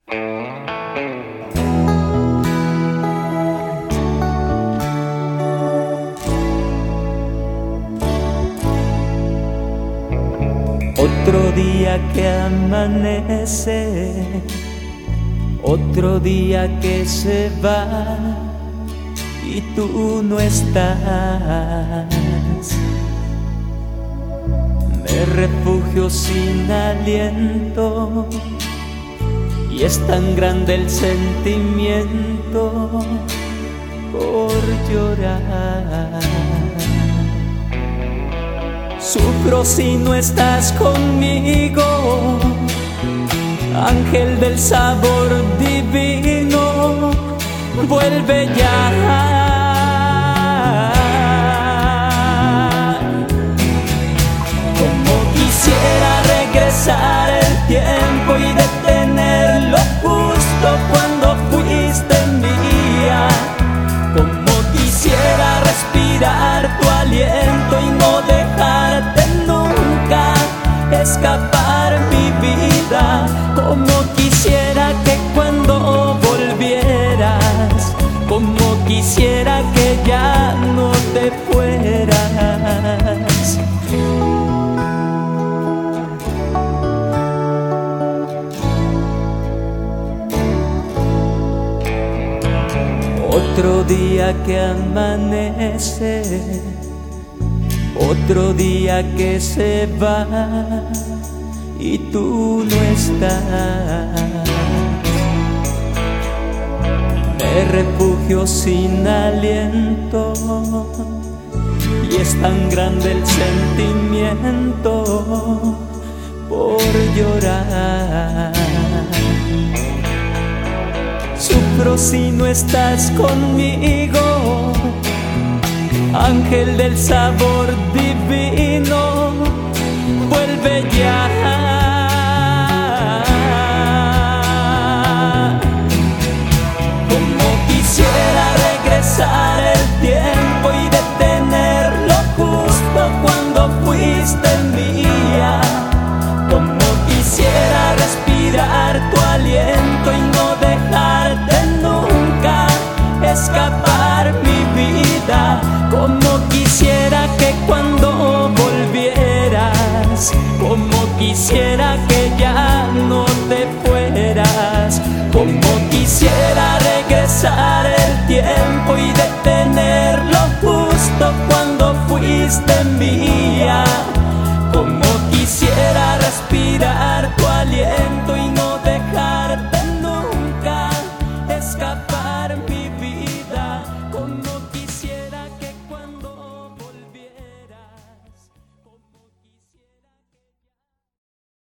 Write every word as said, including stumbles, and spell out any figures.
Otro día que amanece, otro día que se va y tú no estás. Me refugio sin aliento y es tan grande el sentimiento por llorar. Sufro si no estás conmigo, ángel del sabor divino, vuelve ya. Como quisiera regresar el tiempo y detenerlo justo cuando fuiste mía. Como quisiera respirar tu aliento y no dejarte nunca escapar mi vida. Como quisiera que cuando volvieras, como quisiera que ya no te fueras. Otro día que amanece, otro día que se va y tú no estás. Me refugio sin aliento y es tan grande el sentimiento por llorar. Sufro si no estás conmigo, ángel del sabor divino, vuelve ya. Como quisiera regresar el tiempo y detenerlo justo cuando fuiste mía. Como quisiera respirar tu aliento y no dejarte nunca escapar mi vida. Como quisiera que cuando volvieras, como quisiera que ya no te fueras. Como quisiera regresar el tiempo y detenerlo justo cuando fuiste mía. Como quisiera respirar tu aliento y no dejarte nunca escapar.